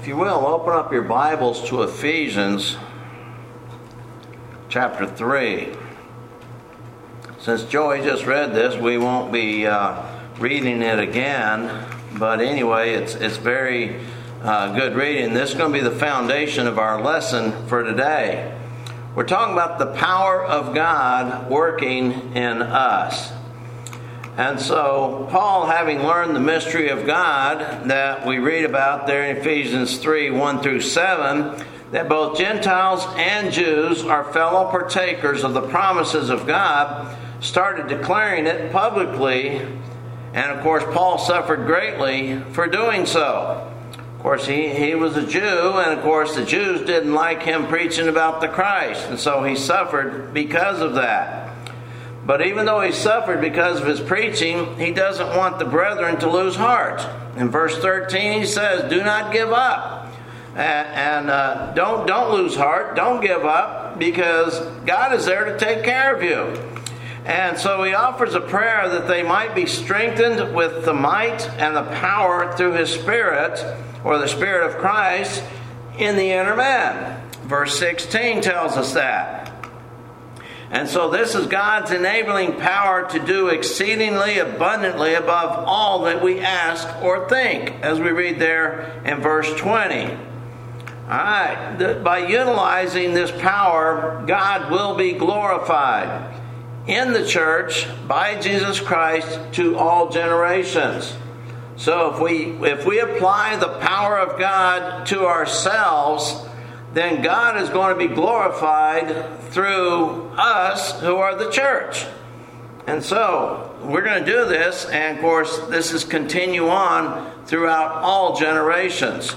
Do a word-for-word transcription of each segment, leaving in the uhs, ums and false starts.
If you will, open up your Bibles to Ephesians chapter three. Since Joey just read this, we won't be uh, reading it again. But anyway, it's it's very uh, good reading. This is going to be the foundation of our lesson for today. We're talking about the power of God working in us. And so, Paul, having learned the mystery of God that we read about there in Ephesians three, one through seven, that both Gentiles and Jews are fellow partakers of the promises of God, started declaring it publicly. And of course, Paul suffered greatly for doing so. Of course, he, he was a Jew, and of course, the Jews didn't like him preaching about the Christ. And so he suffered because of that. But even though he suffered because of his preaching, he doesn't want the brethren to lose heart. In verse thirteen, he says, do not give up. And uh, don't, don't lose heart. Don't give up, because God is there to take care of you. And so he offers a prayer that they might be strengthened with the might and the power through his Spirit, or the Spirit of Christ, in the inner man. Verse sixteen tells us that. And so this is God's enabling power to do exceedingly abundantly above all that we ask or think, as we read there in verse twenty. All right, by utilizing this power, God will be glorified in the church by Jesus Christ to all generations. So if we if we apply the power of God to ourselves, then God is going to be glorified through us who are the church. And so we're going to do this, and of course this is continue on throughout all generations.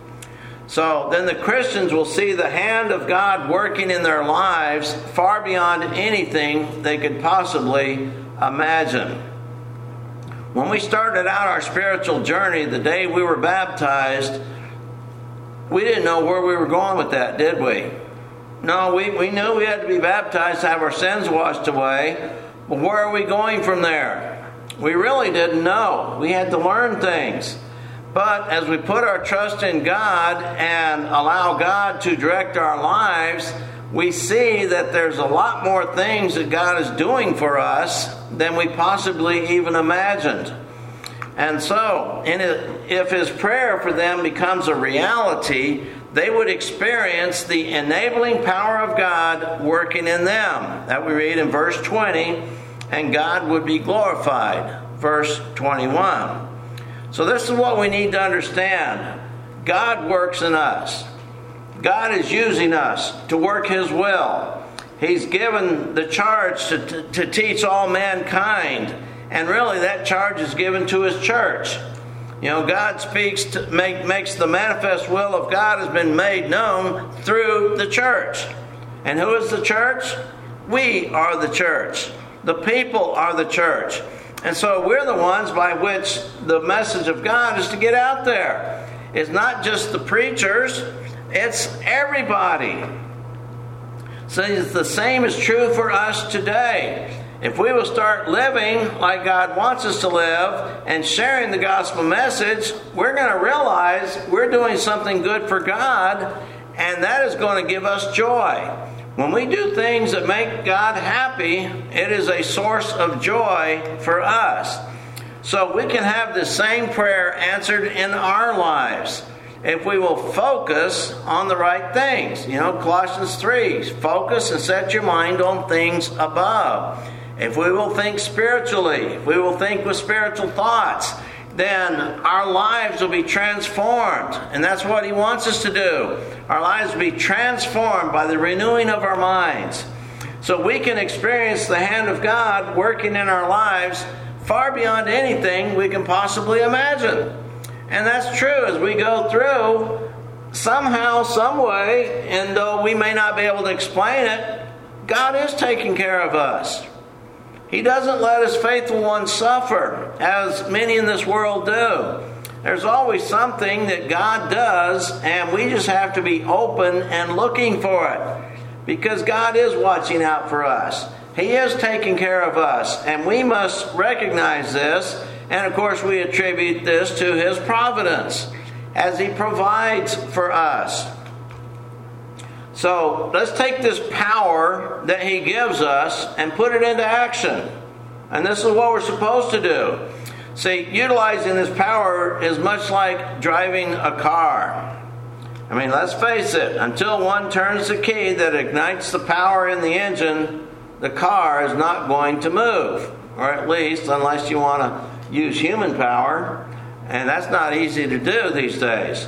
So then the Christians will see the hand of God working in their lives far beyond anything they could possibly imagine. When we started out our spiritual journey, the day we were baptized, we didn't know where we were going with that, did we? No, we, we knew we had to be baptized to have our sins washed away. But where are we going from there? We really didn't know. We had to learn things. But as we put our trust in God and allow God to direct our lives, we see that there's a lot more things that God is doing for us than we possibly even imagined. And so, if his prayer for them becomes a reality, they would experience the enabling power of God working in them. That we read in verse twenty, and God would be glorified. Verse twenty-one. So this is what we need to understand. God works in us. God is using us to work his will. He's given the charge to, to, to teach all mankind. And really that charge is given to his church. You know, God speaks to make makes the manifest will of God has been made known through the church. And who is the church? We are the church. The people are the church. And so we're the ones by which the message of God is to get out there. It's not just the preachers, it's everybody. So it's the same is true for us today. If we will start living like God wants us to live and sharing the gospel message, we're going to realize we're doing something good for God, and that is going to give us joy. When we do things that make God happy, it is a source of joy for us. So we can have the same prayer answered in our lives if we will focus on the right things. You know, Colossians three, focus and set your mind on things above. If we will think spiritually, if we will think with spiritual thoughts, then our lives will be transformed. And that's what he wants us to do. Our lives will be transformed by the renewing of our minds. So we can experience the hand of God working in our lives far beyond anything we can possibly imagine. And that's true as we go through, somehow, some way, and though we may not be able to explain it, God is taking care of us. He doesn't let his faithful ones suffer, as many in this world do. There's always something that God does, and we just have to be open and looking for it. Because God is watching out for us. He is taking care of us, and we must recognize this. And of course, we attribute this to his providence. as He provides for us. So let's take this power that He gives us and put it into action. And this is what we're supposed to do. See, utilizing this power is much like driving a car. I mean, let's face it, until one turns the key that ignites the power in the engine, the car is not going to move. Or at least, unless you want to use human power. And that's not easy to do these days.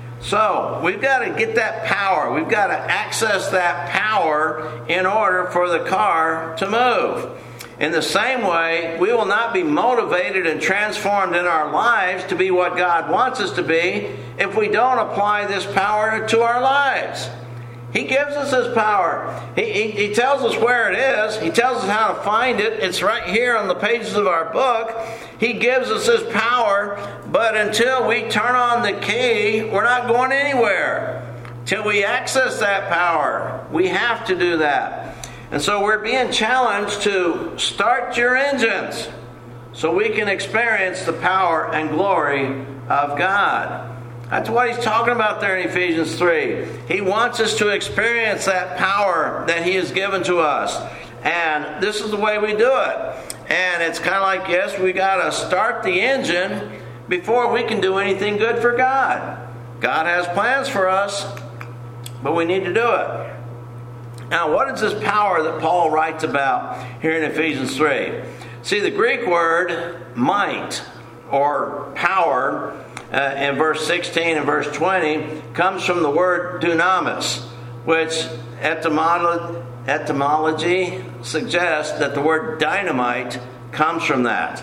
So, we've got to get that power. We've got to access that power in order for the car to move. In the same way, we will not be motivated and transformed in our lives to be what God wants us to be if we don't apply this power to our lives. He gives us His power. He, he, he tells us where it is. He tells us how to find it. It's right here on the pages of our book. He gives us His power, but until we turn on the key, we're not going anywhere. Till we access that power, we have to do that. And so we're being challenged to start your engines so we can experience the power and glory of God. That's what He's talking about there in Ephesians three. He wants us to experience that power that He has given to us. And this is the way we do it. And it's kind of like, yes, we got to start the engine before we can do anything good for God. God has plans for us, but we need to do it. Now, what is this power that Paul writes about here in Ephesians three? See, the Greek word might or power uh, in verse sixteen and verse twenty comes from the word dunamis, which etymolo- etymology suggests that the word dynamite comes from that.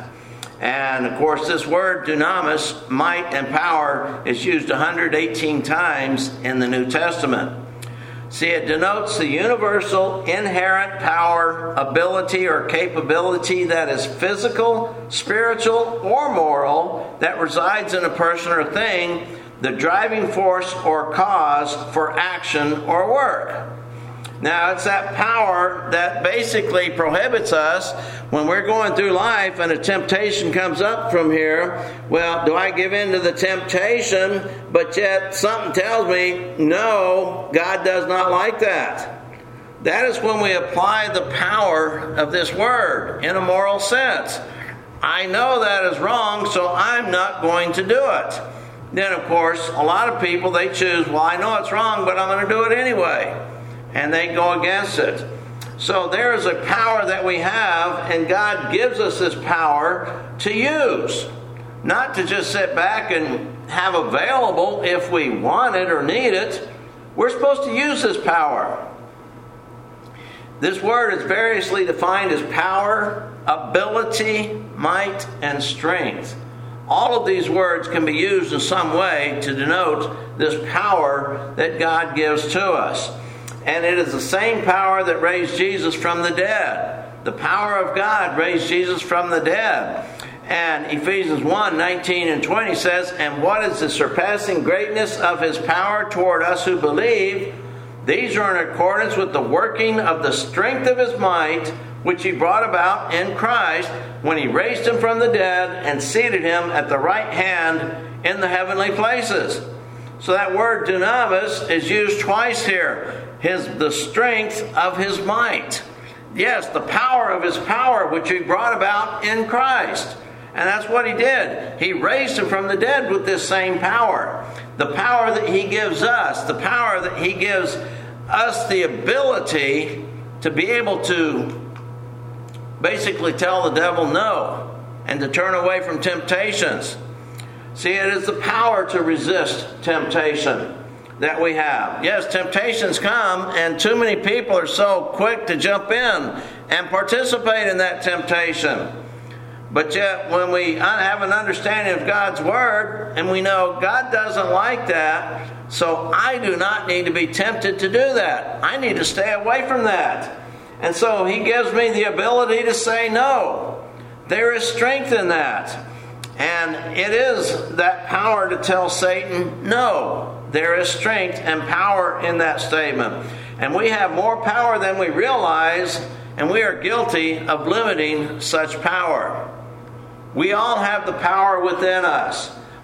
And of course, this word dunamis, might and power, is used one hundred eighteen times in the New Testament. See, it denotes the universal, inherent power, ability, or capability that is physical, spiritual, or moral that resides in a person or thing, the driving force or cause for action or work. Now, it's that power that basically prohibits us when we're going through life and a temptation comes up from here. Well, do I give in to the temptation, but yet something tells me, no, God does not like that. That is when we apply the power of this word in a moral sense. I know that is wrong, so I'm not going to do it. Then, of course, a lot of people, they choose, well, I know it's wrong, but I'm going to do it anyway. And they go against it. So there is a power that we have, and God gives us this power to use. Not to just sit back and have available if we want it or need it. We're supposed to use this power. This word is variously defined as power, ability, might, and strength. All of these words can be used in some way to denote this power that God gives to us. And it is the same power that raised Jesus from the dead. The power of God raised Jesus from the dead. And Ephesians one, nineteen and twenty says, and what is the surpassing greatness of His power toward us who believe? These are in accordance with the working of the strength of His might, which He brought about in Christ when He raised Him from the dead and seated Him at the right hand in the heavenly places. So that word dunamis is used twice here. His, the strength of His might. Yes, the power of His power, which He brought about in Christ. And that's what He did. He raised Him from the dead with this same power. The power that He gives us, the power that He gives us the ability to be able to basically tell the devil no and to turn away from temptations. See, it is the power to resist temptation that we have. Yes, temptations come, and too many people are so quick to jump in and participate in that temptation. But yet, when we have an understanding of God's Word, and we know God doesn't like that, so I do not need to be tempted to do that. I need to stay away from that. And so He gives me the ability to say no. There is strength in that. And it is that power to tell Satan no. There is strength and power in that statement. And we have more power than we realize, and we are guilty of limiting such power. We all have the power within us.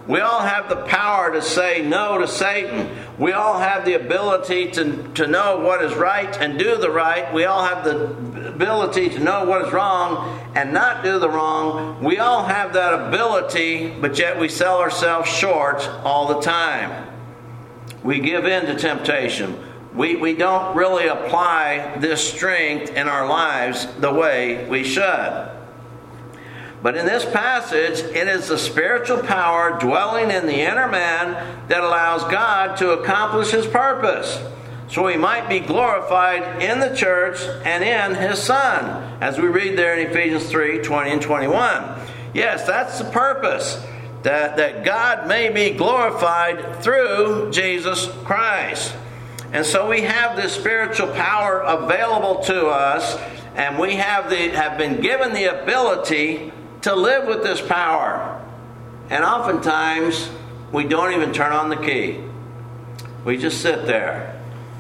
We all have the power to say no to Satan. We all have the ability to, to know what is right and do the right. We all have the ability to know what is wrong and not do the wrong. We all have that ability, but yet we sell ourselves short all the time. We give in to temptation. We, we don't really apply this strength in our lives the way we should. But in this passage, it is the spiritual power dwelling in the inner man that allows God to accomplish His purpose, so He might be glorified in the church and in His Son, as we read there in Ephesians three, twenty and twenty-one. Yes, that's the purpose, that, that God may be glorified through Jesus Christ. And so we have this spiritual power available to us, and we have the have been given the ability to live with this power. And oftentimes, we don't even turn on the key. We just sit there.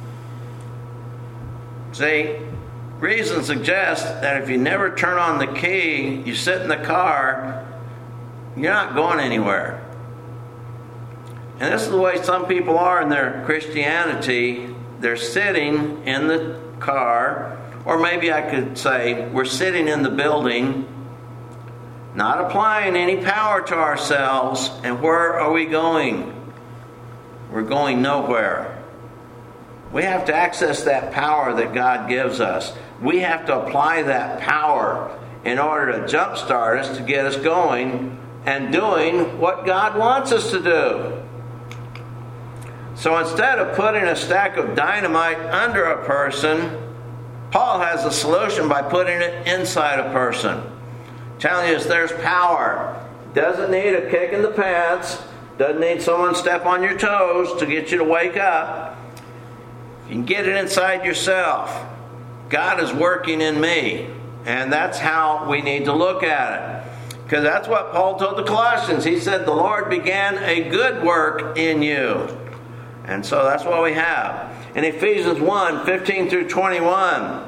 See, reason suggests that if you never turn on the key, you sit in the car, you're not going anywhere. And this is the way some people are in their Christianity. They're sitting in the car, or maybe I could say we're sitting in the building, not applying any power to ourselves. And where are we going? We're going nowhere. We have to access that power that God gives us. We have to apply that power in order to jumpstart us, to get us going and doing what God wants us to do. So instead of putting a stack of dynamite under a person, Paul has a solution by putting it inside a person. Telling us there's power. Doesn't need a kick in the pants. Doesn't need someone to step on your toes to get you to wake up. You can get it inside yourself. God is working in me. And that's how we need to look at it. Because that's what Paul told the Colossians. He said, the Lord began a good work in you. And so that's what we have. In Ephesians one, fifteen through twenty-one,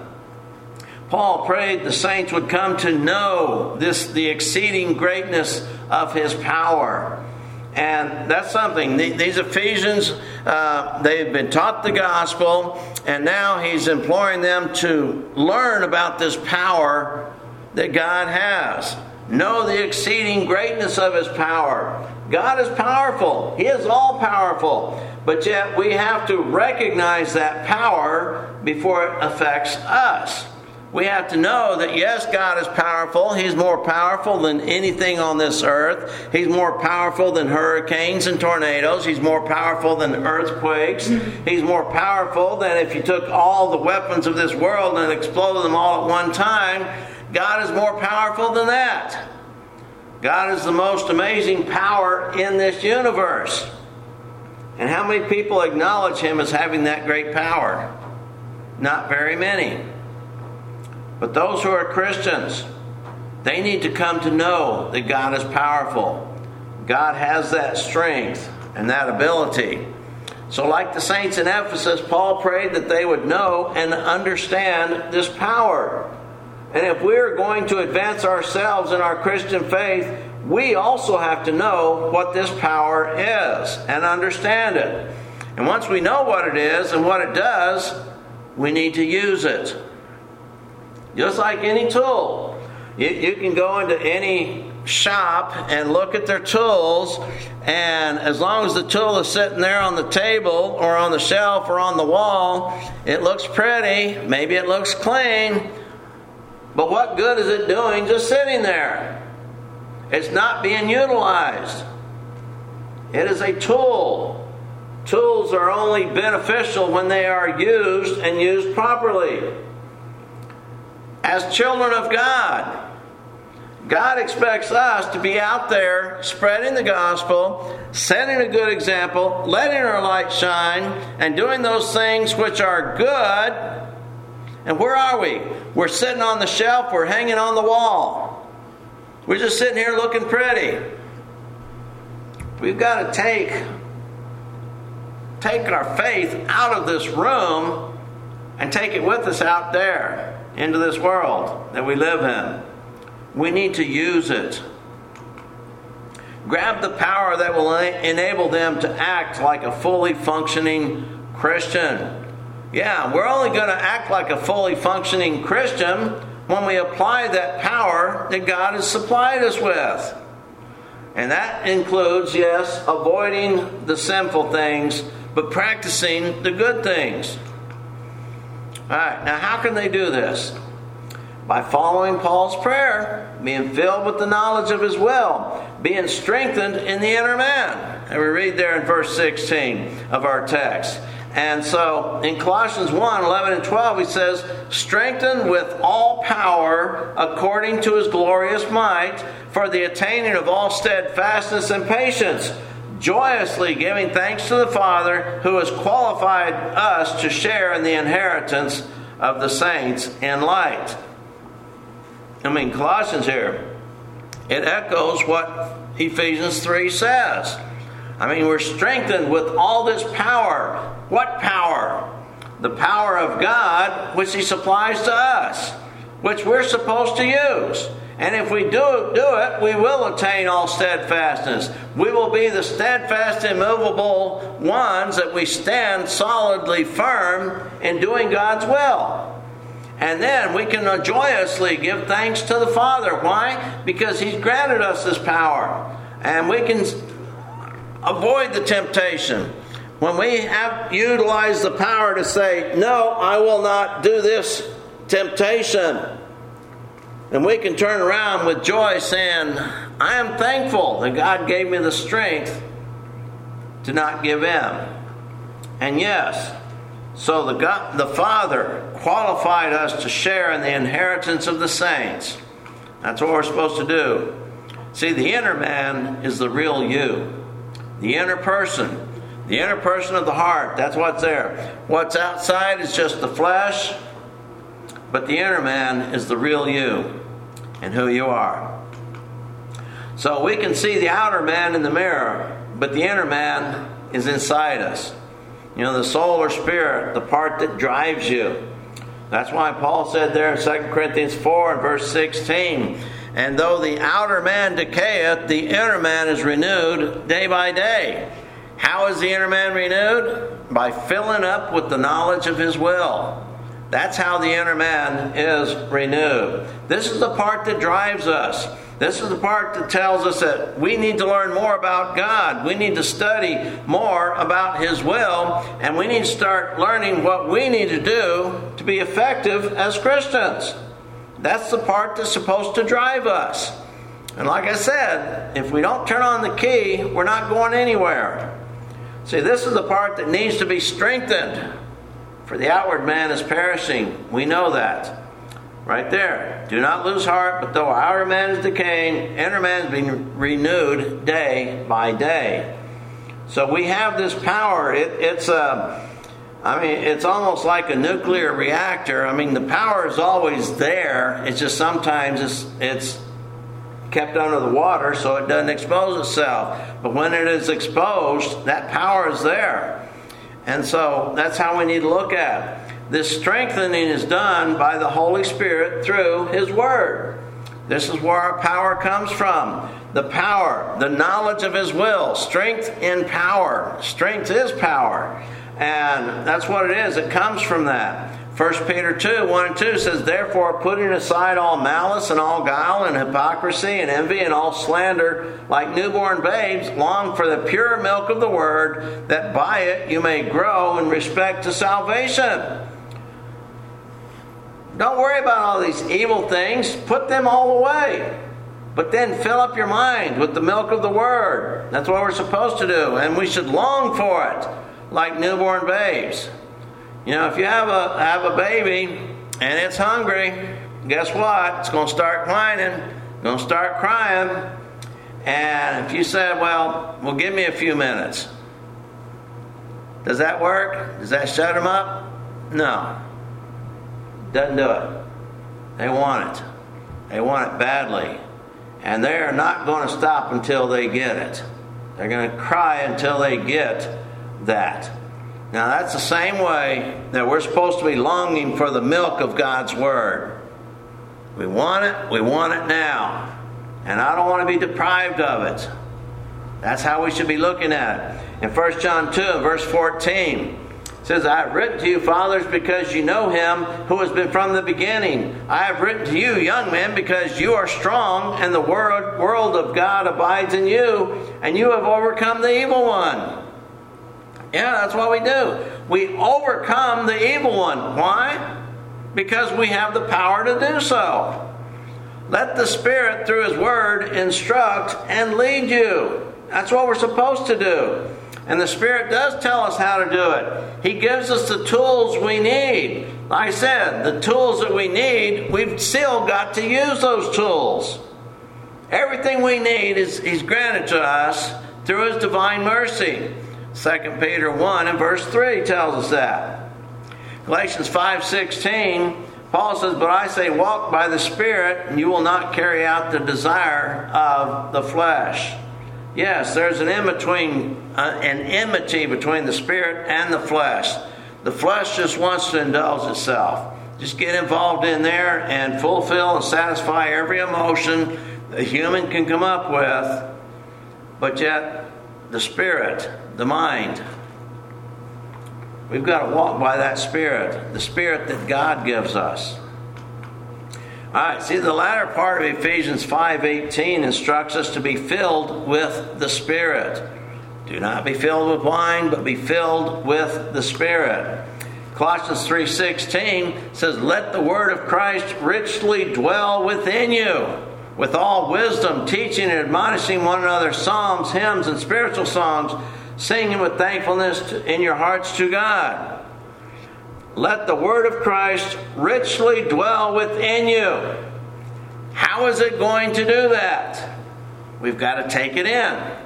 Paul prayed the saints would come to know this, the exceeding greatness of His power. And that's something. These Ephesians, uh, they've been taught the gospel, and now he's imploring them to learn about this power that God has. Know the exceeding greatness of His power. God is powerful. He is all powerful. But yet we have to recognize that power before it affects us. We have to know that yes, God is powerful. He's more powerful than anything on this earth. He's more powerful than hurricanes and tornadoes. He's more powerful than earthquakes. He's more powerful than if you took all the weapons of this world and exploded them all at one time. God is more powerful than that. God is the most amazing power in this universe. And how many people acknowledge Him as having that great power? Not very many. But those who are Christians, they need to come to know that God is powerful. God has that strength and that ability. So like the saints in Ephesus, Paul prayed that they would know and understand this power. And if we're going to advance ourselves in our Christian faith, we also have to know what this power is and understand it. And once we know what it is and what it does, we need to use it. Just like any tool. You, you can go into any shop and look at their tools, and as long as the tool is sitting there on the table or on the shelf or on the wall, it looks pretty, maybe it looks clean, but what good is it doing just sitting there? It's not being utilized. It is a tool. Tools are only beneficial when they are used and used properly. As children of God, God expects us to be out there spreading the gospel, setting a good example, letting our light shine, and doing those things which are good. And where are we? We're sitting on the shelf, we're hanging on the wall. We're just sitting here looking pretty. We've got to take, take our faith out of this room and take it with us out there into this world that we live in. We need to use it. grab the power that will enable them to act like a fully functioning Christian. Yeah, we're only going to act like a fully functioning Christian when we apply that power that God has supplied us with. And that includes, yes, avoiding the sinful things, but practicing the good things. All right, now how can they do this? By following Paul's prayer, being filled with the knowledge of his will, being strengthened in the inner man. And we read there in verse sixteen of our text. And so in Colossians one, eleven and twelve, he says, strengthened with all power according to his glorious might for the attaining of all steadfastness and patience, joyously giving thanks to the Father who has qualified us to share in the inheritance of the saints in light. I mean, Colossians here, it echoes what Ephesians three says. I mean, we're strengthened with all this power. What power? The power of God, which he supplies to us, which we're supposed to use. And if we do, do it, we will attain all steadfastness. We will be the steadfast, immovable ones that we stand solidly firm in doing God's will. And then we can joyously give thanks to the Father. Why? Because he's granted us this power. And we can avoid the temptation. When we have utilized the power to say, no, I will not do this temptation. And we can turn around with joy saying, I am thankful that God gave me the strength to not give in. And yes, so the God, the Father qualified us to share in the inheritance of the saints. That's what we're supposed to do. See, the inner man is the real you. The inner person. The inner person of the heart. That's what's there. What's outside is just the flesh. But the inner man is the real you and who you are. So we can see the outer man in the mirror, but the inner man is inside us. You know, the soul or spirit, the part that drives you. That's why Paul said there in Second Corinthians four and verse sixteen, and though the outer man decayeth, the inner man is renewed day by day. How is the inner man renewed? By filling up with the knowledge of his will. That's how the inner man is renewed. This is the part that drives us. This is the part that tells us that we need to learn more about God. We need to study more about his will. And we need to start learning what we need to do to be effective as Christians. That's the part that's supposed to drive us. And like I said, if we don't turn on the key, we're not going anywhere. See, this is the part that needs to be strengthened. For the outward man is perishing. We know that. Right there. Do not lose heart, but though our outer man is decaying, inner man is being renewed day by day. So we have this power. It, it's a, I mean, it's almost like a nuclear reactor. I mean, the power is always there. It's just sometimes it's it's kept under the water so it doesn't expose itself. But when it is exposed, that power is there. And so that's how we need to look at it. This strengthening is done by the Holy Spirit through his word. This is where our power comes from. The power, the knowledge of his will. Strength in power. Strength is power. And that's what it is. It comes from that. First Peter two, one and two says, therefore, putting aside all malice and all guile and hypocrisy and envy and all slander, like newborn babes, long for the pure milk of the word, that by it you may grow in respect to salvation. Don't worry about all these evil things. Put them all away. But then fill up your mind with the milk of the word. That's what we're supposed to do. And we should long for it like newborn babes. You know, if you have a have a baby and it's hungry, guess what? It's going to start whining, going to start crying. And if you said, well, well, give me a few minutes. Does that work? Does that shut them up? No. Doesn't do it. They want it. They want it badly. And they are not going to stop until they get it. They're going to cry until they get that. Now that's the same way that we're supposed to be longing for the milk of God's word. We want it. We want it now. And I don't want to be deprived of it. That's how we should be looking at it. In First John two, verse fourteen, it says, I have written to you, fathers, because you know him who has been from the beginning. I have written to you, young men, because you are strong, and the word, world of God abides in you, and you have overcome the evil one. Yeah, that's what we do. We overcome the evil one. Why? Because we have the power to do so. Let the Spirit, through His Word, instruct and lead you. That's what we're supposed to do. And the Spirit does tell us how to do it. He gives us the tools we need. Like I said, the tools that we need, we've still got to use those tools. Everything we need is He's granted to us through His divine mercy. Second Peter one and verse three tells us that. Galatians five sixteen, Paul says, but I say walk by the Spirit, and you will not carry out the desire of the flesh. Yes, there's an in between, uh, an enmity between the Spirit and the flesh. The flesh just wants to indulge itself. Just get involved in there and fulfill and satisfy every emotion a human can come up with. But yet, the Spirit, the mind, we've got to walk by that Spirit, the Spirit that God gives us. All right, see, the latter part of Ephesians five eighteen instructs us to be filled with the Spirit. Do not be filled with wine, but be filled with the Spirit. Colossians three sixteen says, let the word of Christ richly dwell within you, with all wisdom, teaching and admonishing one another psalms, hymns, and spiritual songs, singing with thankfulness in your hearts to God. Let the word of Christ richly dwell within you. How is it going to do that? We've got to take it in.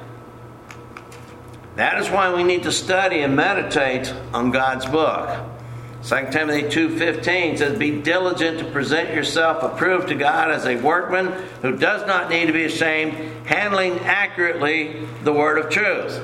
That is why we need to study and meditate on God's book. Second Timothy two fifteen says, be diligent to present yourself approved to God as a workman who does not need to be ashamed, handling accurately the word of truth.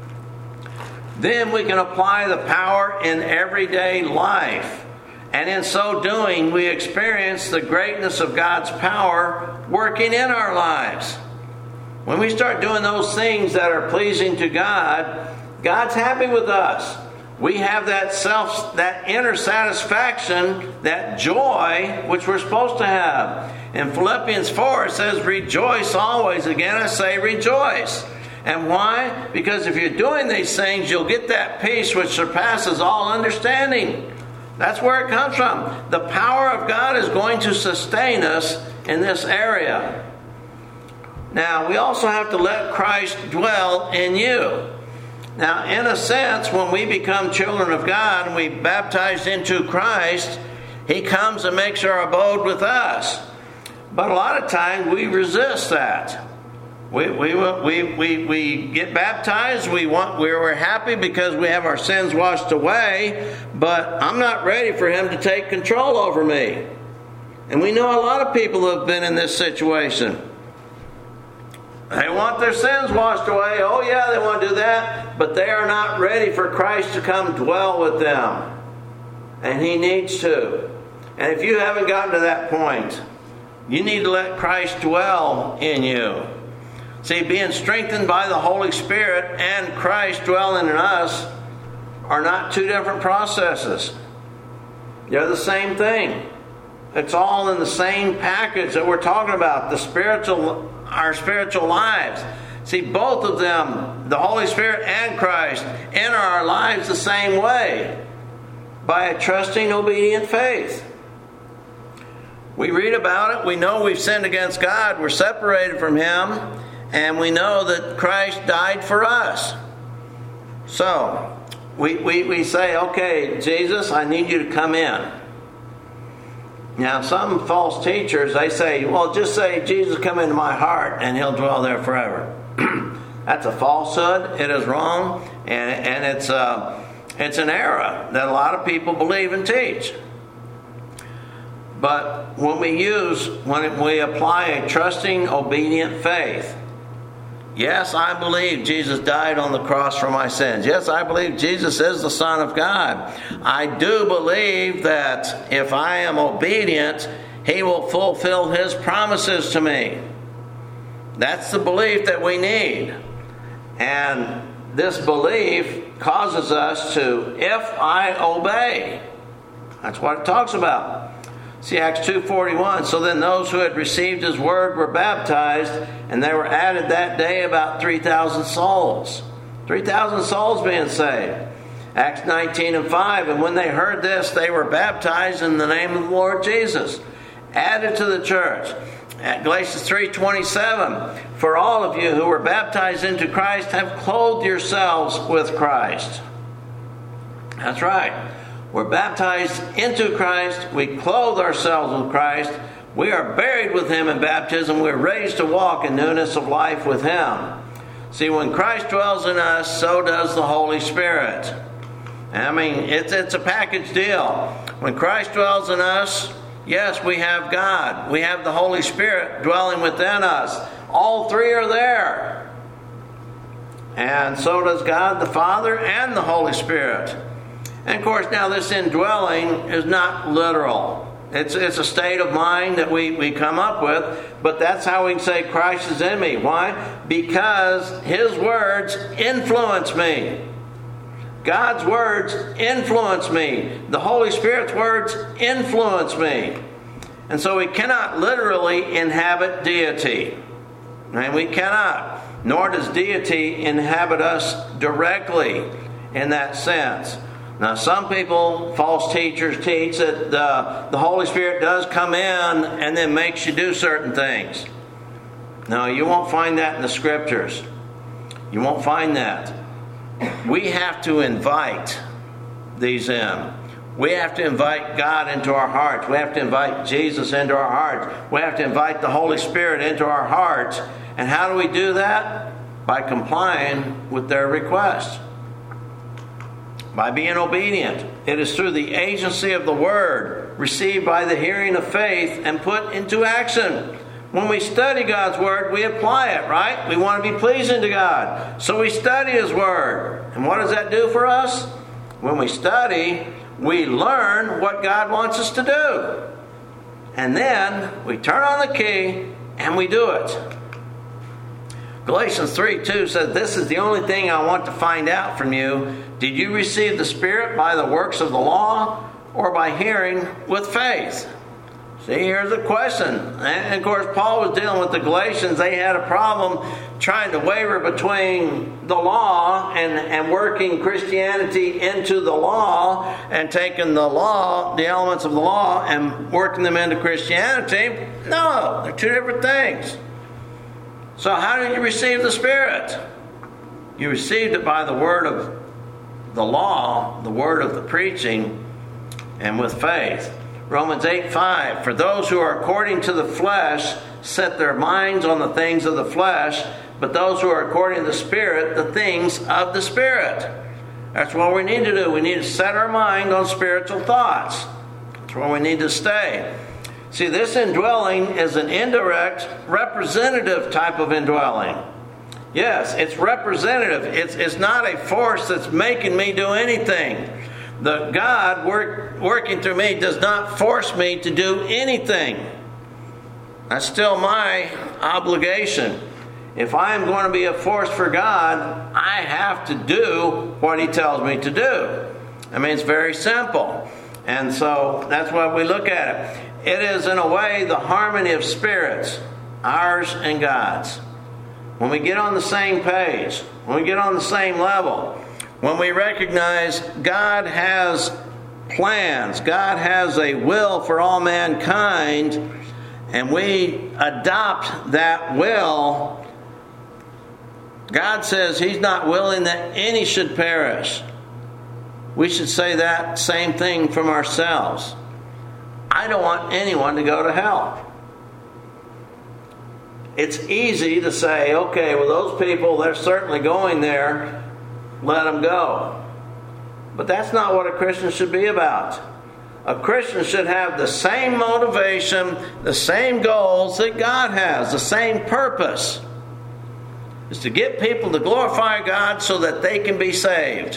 Then we can apply the power in everyday life. And in so doing, we experience the greatness of God's power working in our lives. When we start doing those things that are pleasing to God, God's happy with us. We have that self, that inner satisfaction, that joy, which we're supposed to have. In Philippians four, it says, rejoice always. Again, I say rejoice. And why? Because if you're doing these things, you'll get that peace which surpasses all understanding. That's where it comes from. The power of God is going to sustain us in this area. Now, we also have to let Christ dwell in you. Now, in a sense, when we become children of God and we baptized into Christ, He comes and makes our abode with us. But a lot of times we resist that. We we we we we get baptized. We want we're happy because we have our sins washed away. But I'm not ready for Him to take control over me. And we know a lot of people who have been in this situation. They want their sins washed away. Oh yeah, they want to do that. But they are not ready for Christ to come dwell with them. And He needs to. And if you haven't gotten to that point, you need to let Christ dwell in you. See, being strengthened by the Holy Spirit and Christ dwelling in us are not two different processes. They're the same thing. It's all in the same package that we're talking about, the spiritual, our spiritual lives. See, both of them, the Holy Spirit and Christ, enter our lives the same way, by a trusting, obedient faith. We read about it. We know we've sinned against God. We're separated from Him. And we know that Christ died for us. So, we, we, we say, okay, Jesus, I need you to come in. Now, some false teachers, they say, well, just say, Jesus, come into my heart, and He'll dwell there forever. That's a falsehood. It is wrong. And, and it's, a, it's an error that a lot of people believe and teach. But when we use, when we apply a trusting, obedient faith, yes, I believe Jesus died on the cross for my sins. Yes, I believe Jesus is the Son of God. I do believe that if I am obedient, He will fulfill His promises to me. That's the belief that we need. And this belief causes us to, if I obey. That's what it talks about. See, Acts two forty-one, so then those who had received his word were baptized, and there were added that day about three thousand souls. three thousand souls being saved. Acts nineteen and five, and when they heard this, they were baptized in the name of the Lord Jesus. Added to the church. At Galatians three twenty-seven, for all of you who were baptized into Christ have clothed yourselves with Christ. That's right. We're baptized into Christ. We clothe ourselves with Christ. We are buried with him in baptism. We're raised to walk in newness of life with him. See, when Christ dwells in us, so does the Holy Spirit. I mean, it's, it's a package deal. When Christ dwells in us, yes, we have God. We have the Holy Spirit dwelling within us. All three are there. And so does God the Father and the Holy Spirit. And of course, now this indwelling is not literal. It's, it's a state of mind that we, we come up with. But that's how we can say Christ is in me. Why? Because his words influence me. God's words influence me. The Holy Spirit's words influence me. And so we cannot literally inhabit deity. And we cannot. Nor does deity inhabit us directly in that sense. Now, some people, false teachers, teach that the, the Holy Spirit does come in and then makes you do certain things. No, you won't find that in the Scriptures. You won't find that. We have to invite these in. We have to invite God into our hearts. We have to invite Jesus into our hearts. We have to invite the Holy Spirit into our hearts. And how do we do that? By complying with their request. By being obedient. It is through the agency of the Word, received by the hearing of faith and put into action. When we study God's Word, we apply it, right? We want to be pleasing to God. So we study His Word. And what does that do for us? When we study, we learn what God wants us to do. And then we turn on the key and we do it. Galatians three two says, this is the only thing I want to find out from you. Did you receive the Spirit by the works of the law or by hearing with faith? See, here's the question. And of course, Paul was dealing with the Galatians. They had a problem trying to waver between the law and, and working Christianity into the law and taking the law, the elements of the law, and working them into Christianity. No, they're two different things. So how did you receive the Spirit? You received it by the word of the law, the word of the preaching, and with faith. Romans eight five, for those who are according to the flesh set their minds on the things of the flesh, but those who are according to the Spirit, the things of the Spirit. That's what we need to do. We need to set our mind on spiritual thoughts. That's where we need to stay. See, this indwelling is an indirect, representative type of indwelling. Yes, it's representative. It's, it's not a force that's making me do anything. The God work, working through me does not force me to do anything. That's still my obligation. If I am going to be a force for God, I have to do what He tells me to do. I mean, it's very simple. And so that's why we look at it. It is, in a way, the harmony of spirits, ours and God's. When we get on the same page, when we get on the same level, when we recognize God has plans, God has a will for all mankind, and we adopt that will, God says He's not willing that any should perish. We should say that same thing from ourselves. I don't want anyone to go to hell. It's easy to say, okay, well, those people, they're certainly going there. Let them go. But that's not what a Christian should be about. A Christian should have the same motivation, the same goals that God has, the same purpose. Is to get people to glorify God so that they can be saved.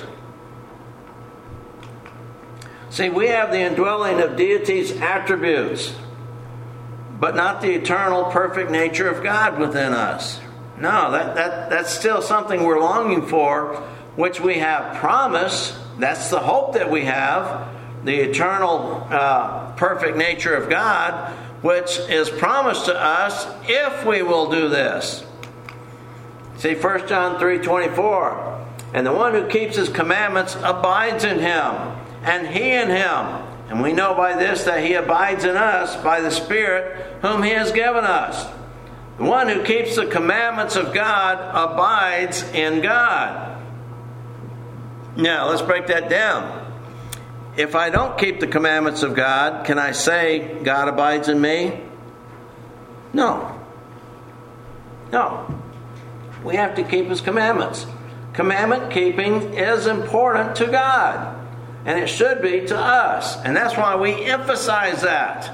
See, we have the indwelling of deity's attributes, but not the eternal, perfect nature of God within us. No, that, that, that's still something we're longing for, which we have promise. That's the hope that we have, the eternal, uh, perfect nature of God, which is promised to us if we will do this. See, First John three twenty-four, and the one who keeps his commandments abides in him, and he in him. And we know by this that he abides in us by the Spirit whom he has given us. The one who keeps the commandments of God abides in God. Now, let's break that down. If I don't keep the commandments of God, can I say God abides in me? No. No. We have to keep his commandments. Commandment keeping is important to God. And it should be to us. And that's why we emphasize that.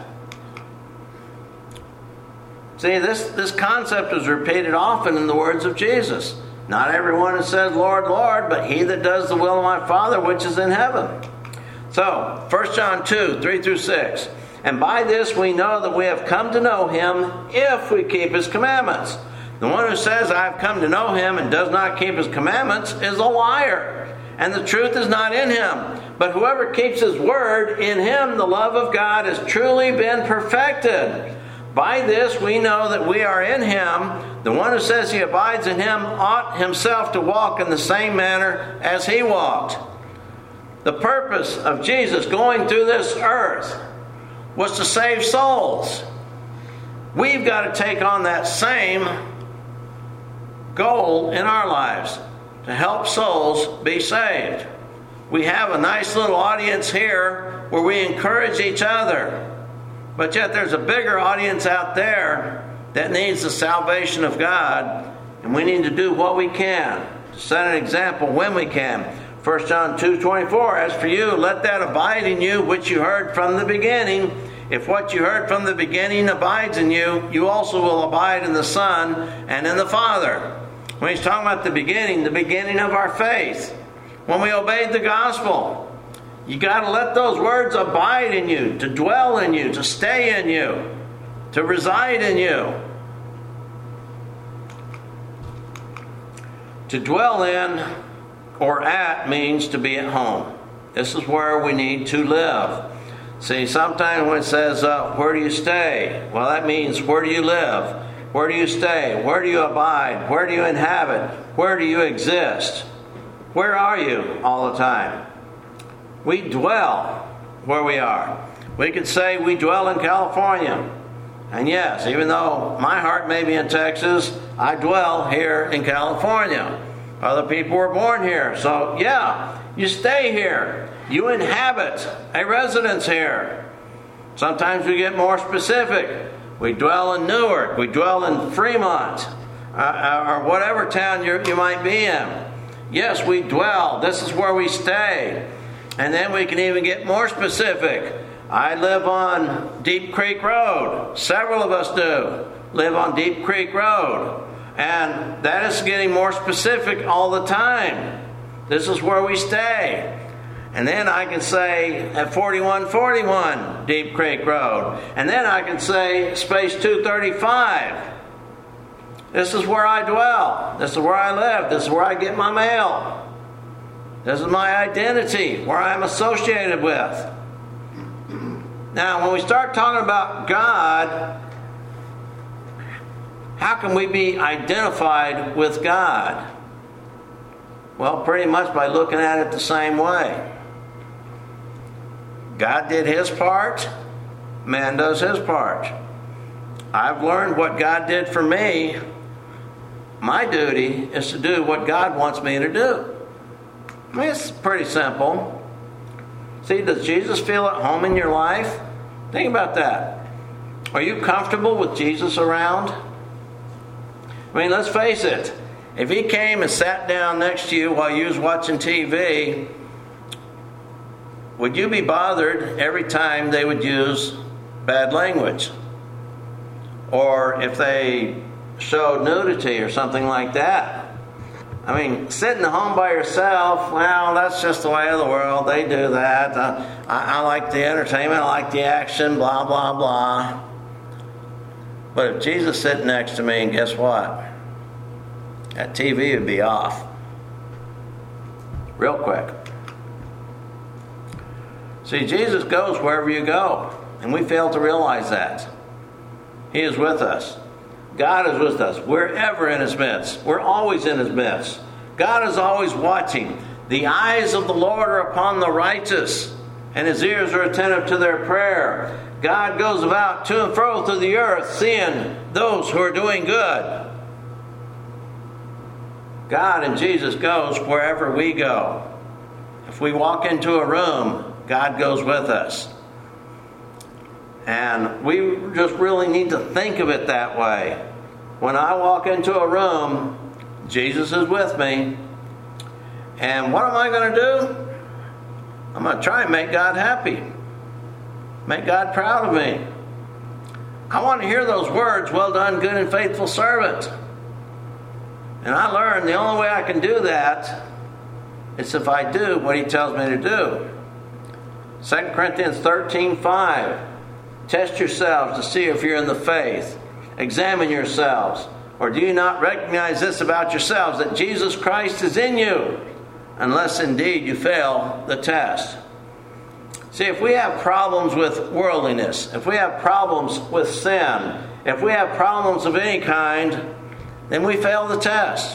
See, this, this concept is repeated often in the words of Jesus. Not everyone who says, Lord, Lord, but he that does the will of my Father which is in heaven. So, First John two, three through six. And by this we know that we have come to know him if we keep his commandments. The one who says, I have come to know him and does not keep his commandments is a liar. And the truth is not in him. But whoever keeps his word, in him the love of God has truly been perfected. By this we know that we are in him. The one who says he abides in him ought himself to walk in the same manner as he walked. The purpose of Jesus going through this earth was to save souls. We've got to take on that same goal in our lives, to help souls be saved. We have a nice little audience here where we encourage each other. But yet there's a bigger audience out there that needs the salvation of God. And we need to do what we can to set an example when we can. First John two twenty-four, as for you, let that abide in you which you heard from the beginning. If what you heard from the beginning abides in you, you also will abide in the Son and in the Father. When he's talking about the beginning, the beginning of our faith, when we obeyed the gospel, you got to let those words abide in you, to dwell in you, to stay in you, to reside in you. To dwell in or at means to be at home. This is where we need to live. See, sometimes when it says, uh, where do you stay? Well, that means where do you live? Where do you stay? Where do you abide? Where do you inhabit? Where do you exist? Where are you all the time? We dwell where we are. We could say we dwell in California. And yes, even though my heart may be in Texas, I dwell here in California. Other people were born here. So yeah, you stay here. You inhabit a residence here. Sometimes we get more specific. We dwell in Newark. We dwell in Fremont. Uh, or whatever town you you might be in. Yes, we dwell. This is where we stay. And then we can even get more specific. I live on Deep Creek Road. Several of us do live on Deep Creek Road. And that is getting more specific all the time. This is where we stay. And then I can say at forty-one forty-one Deep Creek Road. And then I can say space two thirty-five. This is where I dwell. This is where I live. This is where I get my mail. This is my identity, where I'm associated with. Now, when we start talking about God, how can we be identified with God? Well, pretty much by looking at it the same way. God did his part, man does his part. I've learned what God did for me. My duty is to do what God wants me to do. I mean, it's pretty simple. See, does Jesus feel at home in your life? Think about that. Are you comfortable with Jesus around? I mean, let's face it. If he came and sat down next to you while you was watching T V, would you be bothered every time they would use bad language? Or if they showed nudity or something like that? I mean, sitting at home by yourself, well, that's just the way of the world. They do that. Uh, I, I like the entertainment. I like the action, blah, blah, blah. But if Jesus sitting next to me, and guess what? that T V would be off real quick. See, Jesus goes wherever you go, and we fail to realize that. He is with us. God is with us. We're ever in His midst. We're always in His midst. God is always watching. The eyes of the Lord are upon the righteous, and His ears are attentive to their prayer. God goes about to and fro through the earth, seeing those who are doing good. God and Jesus goes wherever we go. If we walk into a room, God goes with us. And we just really need to think of it that way. When I walk into a room, Jesus is with me. And what am I going to do? I'm going to try and make God happy. Make God proud of me. I want to hear those words, "Well done, good and faithful servant." And I learned the only way I can do that is if I do what He tells me to do. Second Corinthians thirteen five. Test yourselves to see if you're in the faith. Examine yourselves. Or do you not recognize this about yourselves, that Jesus Christ is in you, unless indeed you fail the test? See, if we have problems with worldliness, if we have problems with sin, if we have problems of any kind, then we fail the test.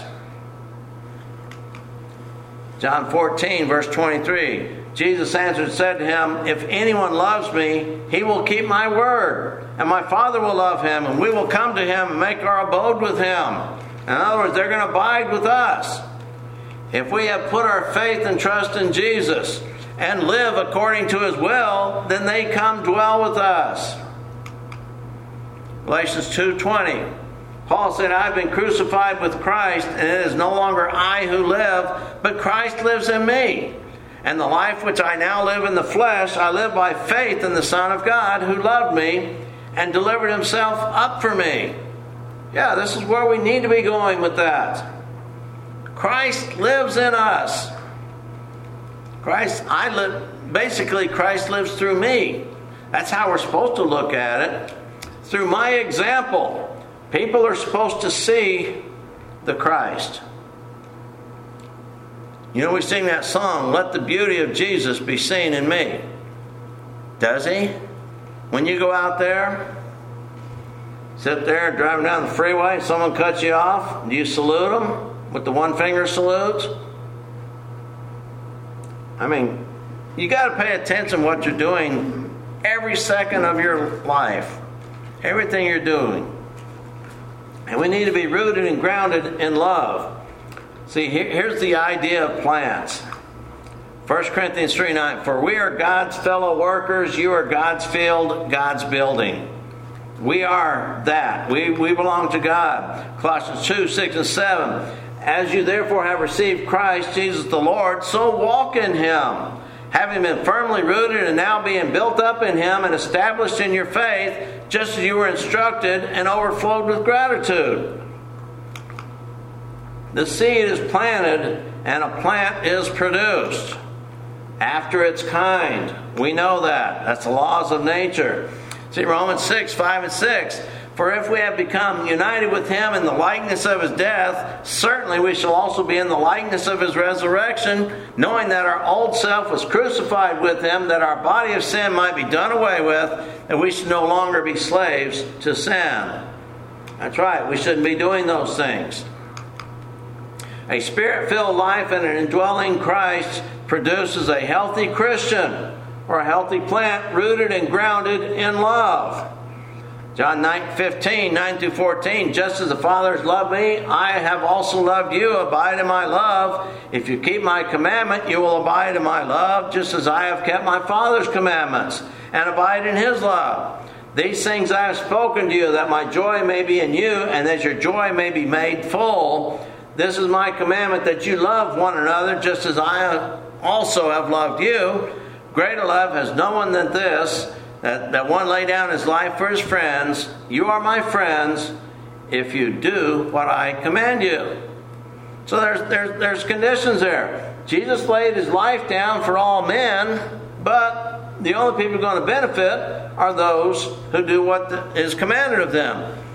John fourteen, verse twenty-three. Jesus answered and said to him, "If anyone loves me, he will keep my word, and my Father will love him, and we will come to him and make our abode with him." In other words, they're going to abide with us. If we have put our faith and trust in Jesus and live according to His will, then they come dwell with us. Galatians two twenty. Paul said, "I've been crucified with Christ, and it is no longer I who live, but Christ lives in me. And the life which I now live in the flesh, I live by faith in the Son of God, who loved me and delivered Himself up for me." Yeah, this is where we need to be going with that. Christ lives in us. Christ, I live, basically Christ lives through me. That's how we're supposed to look at it. Through my example, people are supposed to see the Christ. You know, we sing that song, "Let the beauty of Jesus be seen in me." Does He? When you go out there, sit there driving down the freeway, someone cuts you off, do you salute them with the one finger salute? I mean, you got to pay attention to what you're doing every second of your life. Everything you're doing. And we need to be rooted and grounded in love. See, here's the idea of plants. First Corinthians three nine. "For we are God's fellow workers. You are God's field, God's building." We are that. We, we belong to God. Colossians two six and seven. "As you therefore have received Christ Jesus the Lord, so walk in Him, having been firmly rooted and now being built up in Him and established in your faith, just as you were instructed, and overflowed with gratitude." The seed is planted and a plant is produced after its kind. We know that. That's the laws of nature. See, Romans six five and six. "For if we have become united with Him in the likeness of His death, certainly we shall also be in the likeness of His resurrection, knowing that our old self was crucified with Him, that our body of sin might be done away with, and we should no longer be slaves to sin." That's right. We shouldn't be doing those things. A Spirit-filled life and an indwelling Christ produces a healthy Christian, or a healthy plant rooted and grounded in love. John nine fifteen, nine through fourteen. "Just as the Father has loved me, I have also loved you. Abide in my love. If you keep my commandment, you will abide in my love, just as I have kept my Father's commandments, and abide in His love. These things I have spoken to you, that my joy may be in you, and that your joy may be made full. This is my commandment, that you love one another, just as I also have loved you. Greater love has no one than this, that, that one lay down his life for his friends. You are my friends if you do what I command you." So there's, there's, there's conditions there. Jesus laid His life down for all men, but the only people going to benefit are those who do what is commanded of them.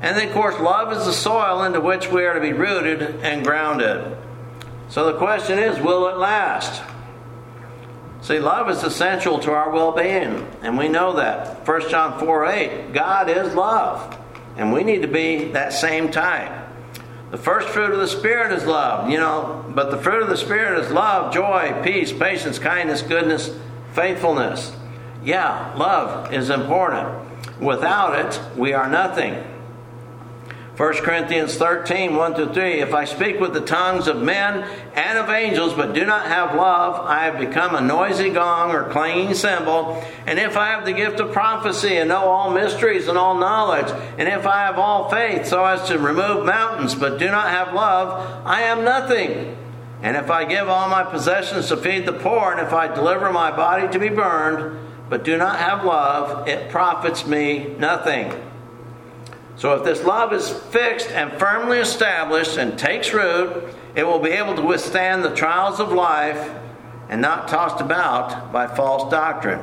And then, of course, love is the soil into which we are to be rooted and grounded. So the question is, will it last? See, love is essential to our well-being, and we know that. First John four eight, God is love, and we need to be that same type. The first fruit of the Spirit is love, you know, but the fruit of the Spirit is love, joy, peace, patience, kindness, goodness, faithfulness. Yeah, love is important. Without it, we are nothing. First Corinthians thirteen, one through three, if I speak with the tongues of men and of angels, but do not have love, I have become a noisy gong or clanging cymbal. And if I have the gift of prophecy and know all mysteries and all knowledge, and if I have all faith so as to remove mountains, but do not have love, I am nothing. And if I give all my possessions to feed the poor, and if I deliver my body to be burned, but do not have love, it profits me nothing. So if this love is fixed and firmly established and takes root, it will be able to withstand the trials of life and not tossed about by false doctrine.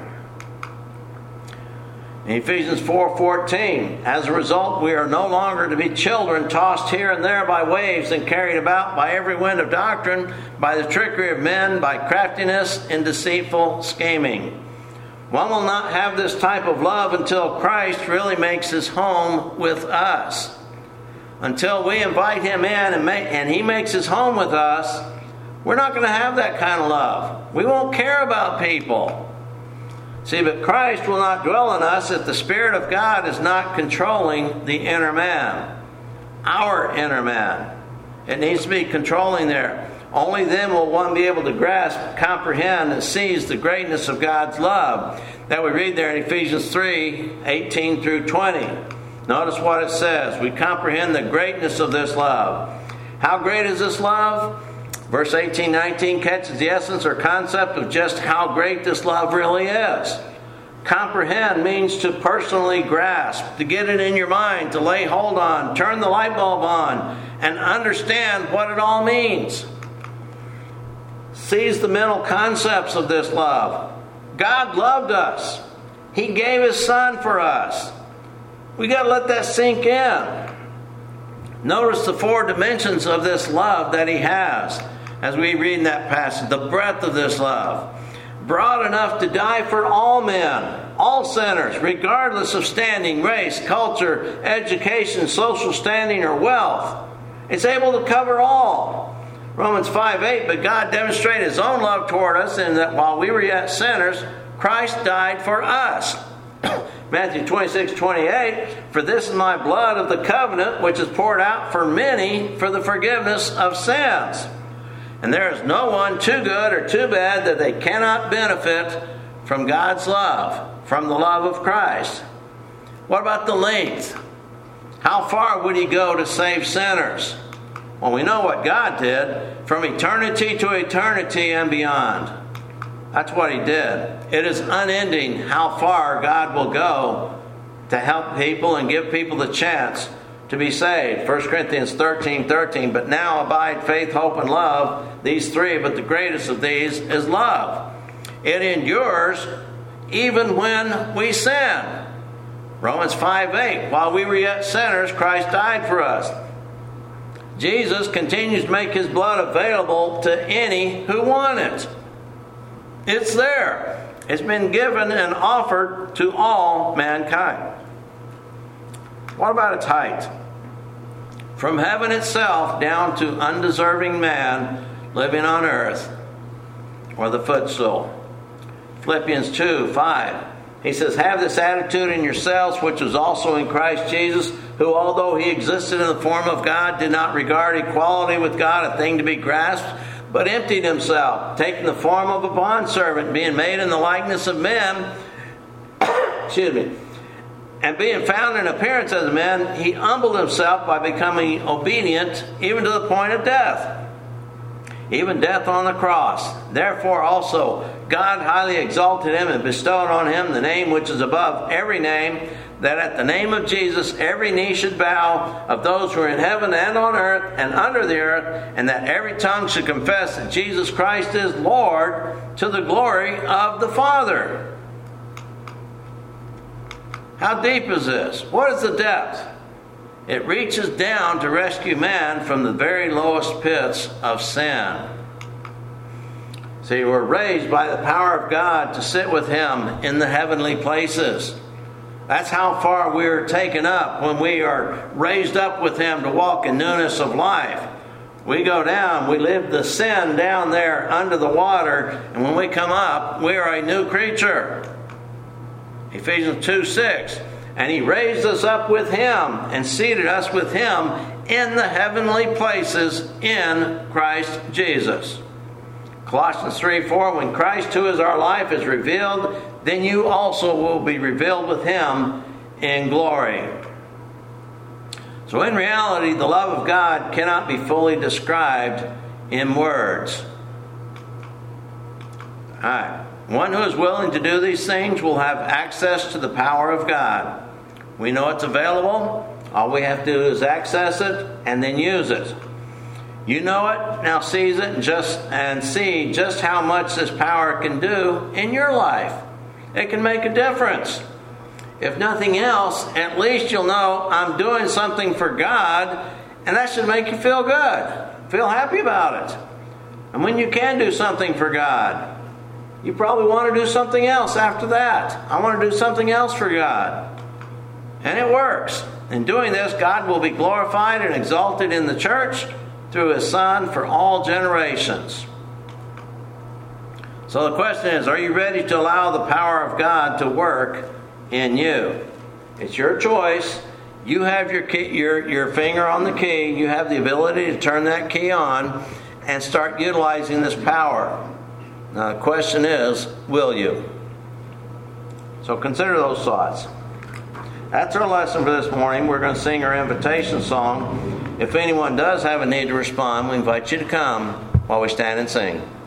In Ephesians four fourteen, as a result, we are no longer to be children tossed here and there by waves and carried about by every wind of doctrine, by the trickery of men, by craftiness and deceitful scheming. One will not have this type of love until Christ really makes his home with us. Until we invite him in and, make, and he makes his home with us, we're not going to have that kind of love. We won't care about people. See, but Christ will not dwell in us if the Spirit of God is not controlling the inner man. Our inner man. It needs to be controlling there. Only then will one be able to grasp, comprehend, and seize the greatness of God's love. That we read there in Ephesians three, eighteen through twenty. Notice what it says. We comprehend the greatness of this love. How great is this love? Verse eighteen, nineteen catches the essence or concept of just how great this love really is. Comprehend means to personally grasp, to get it in your mind, to lay hold on, turn the light bulb on, and understand what it all means. Seize the mental concepts of this love. God loved us. He gave his Son for us. We got to let that sink in. Notice the four dimensions of this love that he has as we read in that passage. The breadth of this love. Broad enough to die for all men, all sinners, regardless of standing, race, culture, education, social standing, or wealth. It's able to cover all. Romans five eight, but God demonstrated his own love toward us in that while we were yet sinners, Christ died for us. Matthew twenty-six twenty-eight, for this is my blood of the covenant, which is poured out for many for the forgiveness of sins. And there is no one too good or too bad that they cannot benefit from God's love, from the love of Christ. What about the length? How far would he go to save sinners? Well, we know what God did, from eternity to eternity and beyond. That's what he did. It is unending how far God will go to help people and give people the chance to be saved. First Corinthians thirteen thirteen, but now abide faith, hope, and love, these three, but the greatest of these is love. It endures even when we sin. Romans five eight, while we were yet sinners, Christ died for us. Jesus continues to make his blood available to any who want it. It's there. It's been given and offered to all mankind. What about its height? From heaven itself down to undeserving man living on earth, or the footstool. Philippians two five. He says, have this attitude in yourselves, which was also in Christ Jesus, who, although he existed in the form of God, did not regard equality with God a thing to be grasped, but emptied himself, taking the form of a bondservant, being made in the likeness of men, excuse me, and being found in appearance as a man, he humbled himself by becoming obedient, even to the point of death, even death on the cross. Therefore also God highly exalted him and bestowed on him the name which is above every name, that at the name of Jesus every knee should bow, of those who are in heaven and on earth and under the earth, and that every tongue should confess that Jesus Christ is Lord, to the glory of the Father. How deep is this? What is the depth? It reaches down to rescue man from the very lowest pits of sin. See, we're raised by the power of God to sit with Him in the heavenly places. That's how far we're taken up when we are raised up with Him to walk in newness of life. We go down, we live the sin down there under the water, and when we come up, we are a new creature. Ephesians two six. And He raised us up with Him and seated us with Him in the heavenly places in Christ Jesus. Colossians three four, when Christ, who is our life, is revealed, then you also will be revealed with Him in glory. So in reality, the love of God cannot be fully described in words. All right. One who is willing to do these things will have access to the power of God. We know it's available. All we have to do is access it and then use it. You know it, now seize it and just and see just how much this power can do in your life. It can make a difference. If nothing else, at least you'll know I'm doing something for God, and that should make you feel good. Feel happy about it. And when you can do something for God, you probably want to do something else after that. I want to do something else for God. And it works. In doing this, God will be glorified and exalted in the church through His Son for all generations. So the question is, are you ready to allow the power of God to work in you? It's your choice. You have your key, your, your finger on the key. You have the ability to turn that key on and start utilizing this power. Now the question is, will you? So consider those thoughts. That's our lesson for this morning. We're going to sing our invitation song. If anyone does have a need to respond, we invite you to come while we stand and sing.